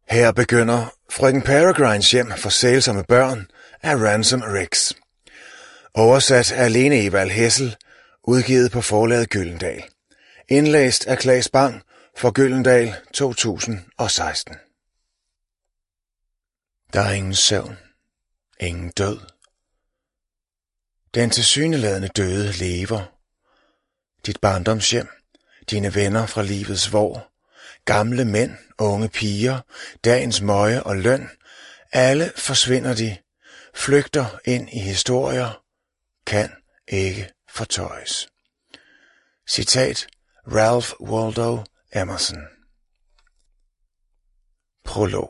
Her begynder Frøken Peregrines hjem for sælsomme børn af Ransom Riggs. Oversat af Lene Evald Hessel, udgivet på forlaget Gyldendal. Indlæst af Claes Bang for Gyldendal 2016. Der er ingen søvn, ingen død. Den tilsyneladende døde lever. Dit barndomshjem, dine venner fra livets vår, gamle mænd, unge piger, dagens møje og løn, alle forsvinder de, flygter ind i historier, kan ikke fortøjes. Citat Ralph Waldo Emerson. Prolog.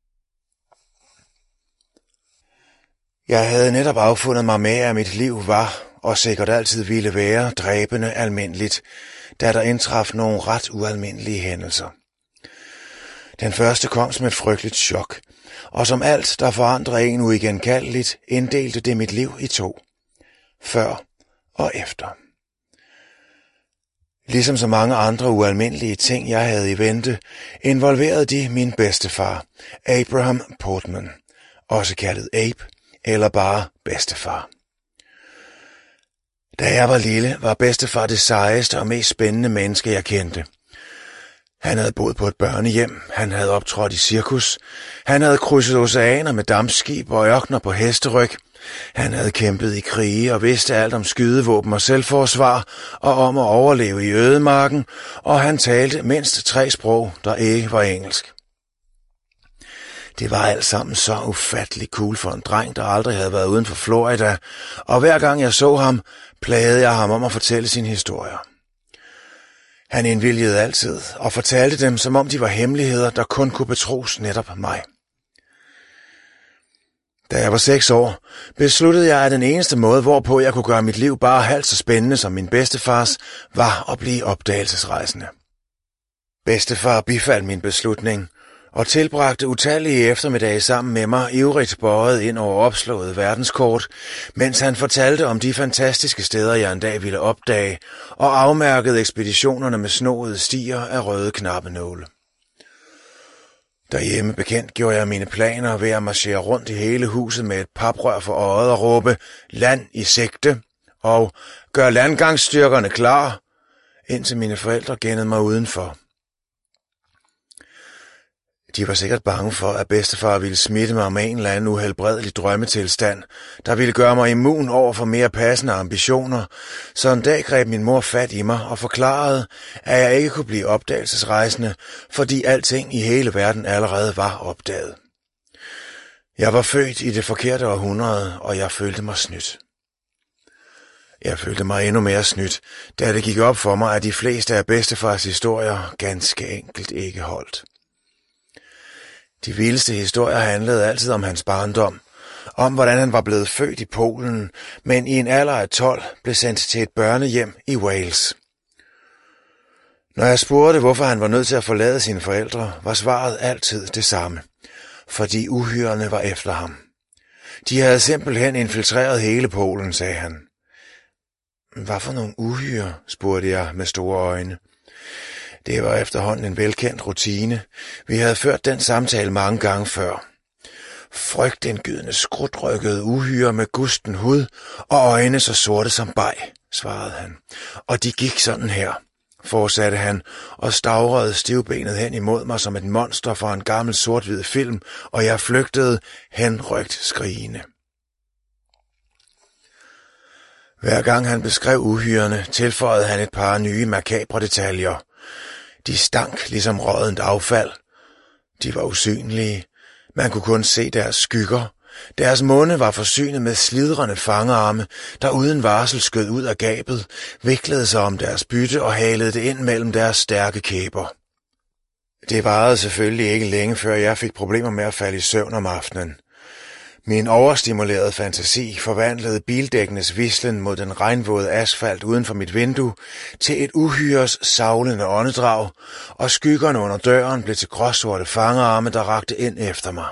Jeg havde netop affundet mig med, at mit liv var, og sikkert altid ville være, dræbende almindeligt, da der indtraf nogle ret ualmindelige hændelser. Den første kom som et frygteligt chok, og som alt, der forandrer en uigenkaldeligt, inddelte det mit liv i to. Før og efter. Ligesom så mange andre ualmindelige ting, jeg havde i vente, involverede de min bedstefar, Abraham Portman, også kaldet Abe, eller bare bedstefar. Da jeg var lille, var bedstefar det sejeste og mest spændende menneske, jeg kendte. Han havde boet på et børnehjem, han havde optrådt i cirkus, han havde krydset oceaner med dampskib og ørkner på hesteryg, han havde kæmpet i krige og vidste alt om skydevåben og selvforsvar og om at overleve i ødemarken, og han talte mindst 3 sprog, der ikke var engelsk. Det var alt sammen så ufattelig cool for en dreng, der aldrig havde været uden for Florida, og hver gang jeg så ham, plagede jeg ham om at fortælle sine historier. Han indvilgede altid og fortalte dem, som om de var hemmeligheder, der kun kunne betros netop mig. Da jeg var 6 år, besluttede jeg, at den eneste måde, hvorpå jeg kunne gøre mit liv bare halvt så spændende som min bedstefars, var at blive opdagelsesrejsende. Bedstefar bifaldt min beslutning og tilbragte utallige eftermiddage sammen med mig, ivrigt bøjet ind over opslået verdenskort, mens han fortalte om de fantastiske steder, jeg en dag ville opdage, og afmærkede ekspeditionerne med snoede stier af røde knappenåle. Derhjemme bekendt gjorde jeg mine planer ved at marchere rundt i hele huset med et paprør for øjet og råbe land i sigte og gør landgangsstyrkerne klar, indtil mine forældre gennede mig udenfor. De var sikkert bange for, at bedstefar ville smitte mig med en eller anden uhelbredelig drømmetilstand, der ville gøre mig immun over for mere passende ambitioner, så en dag greb min mor fat i mig og forklarede, at jeg ikke kunne blive opdagelsesrejsende, fordi alting i hele verden allerede var opdaget. Jeg var født i det forkerte århundrede, og jeg følte mig snydt. Jeg følte mig endnu mere snydt, da det gik op for mig, at de fleste af bedstefars historier ganske enkelt ikke holdt. De vildeste historier handlede altid om hans barndom, om hvordan han var blevet født i Polen, men i en alder af 12 blev sendt til et børnehjem i Wales. Når jeg spurgte, hvorfor han var nødt til at forlade sine forældre, var svaret altid det samme, fordi uhyrerne var efter ham. De havde simpelthen infiltreret hele Polen, sagde han. Hvad for nogle uhyre, spurgte jeg med store øjne. Det var efterhånden en velkendt rutine. Vi havde ført den samtale mange gange før. Frygtindgydende skrudrykkede uhyre med gusten hud og øjne så sorte som beg, svarede han. Og de gik sådan her, fortsatte han og stavrede stivbenet hen imod mig som et monster fra en gammel sort-hvid film, og jeg flygtede henrygt skrigende. Hver gang han beskrev uhyrene, tilføjede han et par nye makabre detaljer. De stank ligesom råddent affald. De var usynlige. Man kunne kun se deres skygger. Deres munde var forsynet med slidrende fangearme, der uden varsel skød ud af gabet, viklede sig om deres bytte og halede det ind mellem deres stærke kæber. Det varede selvfølgelig ikke længe, før jeg fik problemer med at falde i søvn om aftenen. Min overstimulerede fantasi forvandlede bildækkenes vislen mod den regnvåde asfalt uden for mit vindue til et uhyres savlende åndedrag, og skyggerne under døren blev til gråsorte fangearme, der rakte ind efter mig.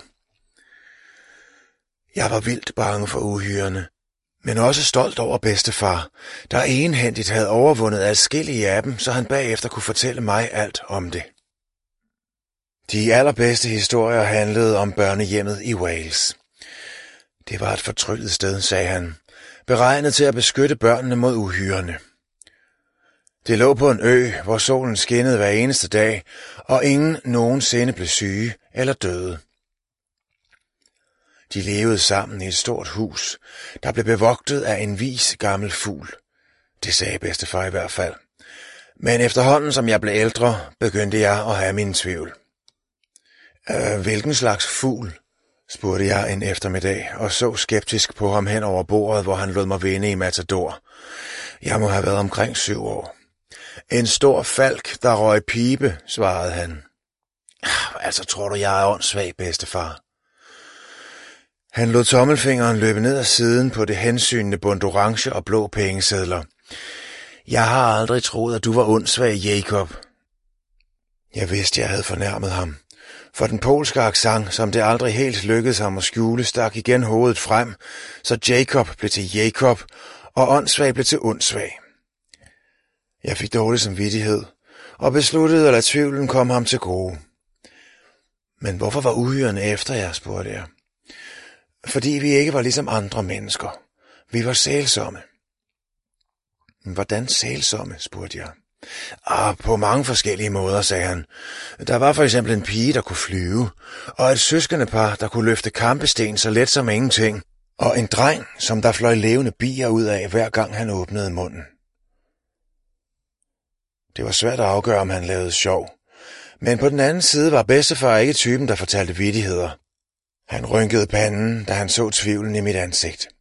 Jeg var vildt bange for uhyrene, men også stolt over bedstefar, der egenhændigt havde overvundet adskillige af dem, så han bagefter kunne fortælle mig alt om det. De allerbedste historier handlede om børnehjemmet i Wales. Det var et fortryllet sted, sagde han, beregnet til at beskytte børnene mod uhyrerne. Det lå på en ø, hvor solen skinnede hver eneste dag, og ingen nogensinde blev syge eller døde. De levede sammen i et stort hus, der blev bevogtet af en vis gammel fugl. Det sagde bedstefar i hvert fald. Men efterhånden som jeg blev ældre, begyndte jeg at have mine tvivl. Hvilken slags fugl? Spurgte jeg en eftermiddag og så skeptisk på ham hen over bordet, hvor han lod mig vinde i Matador. Jeg må have været omkring 7 år. En stor falk, der røg pibe, svarede han. Altså tror du, jeg er åndssvag, bedstefar? Han lod tommelfingeren løbe ned ad siden på det hensynende bund orange og blå pengesedler. Jeg har aldrig troet, at du var åndssvag, Jacob. Jeg vidste, jeg havde fornærmet ham. For den polske accent, som det aldrig helt lykkedes ham at skjule, stak igen hovedet frem, så Jacob blev til Jacob, og åndssvag blev til åndssvag. Jeg fik dårlig samvittighed, og besluttede at lade tvivlen komme ham til gode. Men hvorfor var uhyrerne efter jer, spurgte jeg. Fordi vi ikke var ligesom andre mennesker. Vi var sælsomme. Hvordan sælsomme, spurgte jeg. På mange forskellige måder, sagde han. Der var for eksempel en pige, der kunne flyve, og et søskendepar, der kunne løfte kampesten så let som ingenting, og en dreng, som der fløj levende bier ud af, hver gang han åbnede munden. Det var svært at afgøre, om han lavede sjov. Men på den anden side var bedstefar ikke typen, der fortalte vittigheder. Han rynkede panden, da han så tvivlen i mit ansigt.